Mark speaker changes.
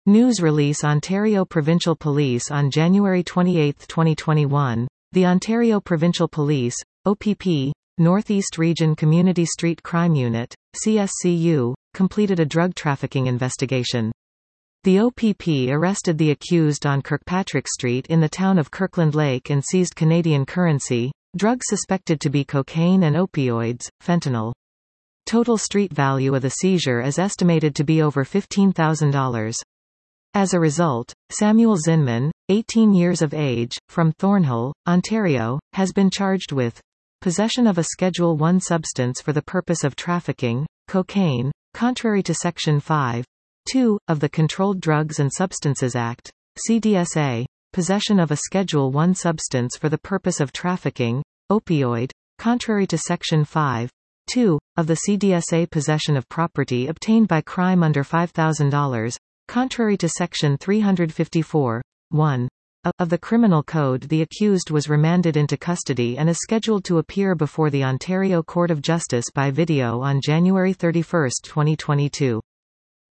Speaker 1: News release Ontario Provincial Police on January 28, 2021. The Ontario Provincial Police, OPP, Northeast Region Community Street Crime Unit, CSCU, completed a drug trafficking investigation. The OPP arrested the accused on Kirkpatrick Street in the town of Kirkland Lake and seized Canadian currency, drugs suspected to be cocaine and opioids, fentanyl. Total street value of the seizure is estimated to be over $15,000. As a result, Samuel Zinman, 18 years of age, from Thornhill, Ontario, has been charged with possession of a Schedule I substance for the purpose of trafficking, cocaine, contrary to Section 5(2) of the Controlled Drugs and Substances Act, CDSA, possession of a Schedule I substance for the purpose of trafficking, opioid, contrary to Section 5(2) of the CDSA, possession of property obtained by crime under $5,000, contrary to Section 354(1) of the Criminal Code. The accused was remanded into custody and is scheduled to appear before the Ontario Court of Justice by video on January 31, 2022.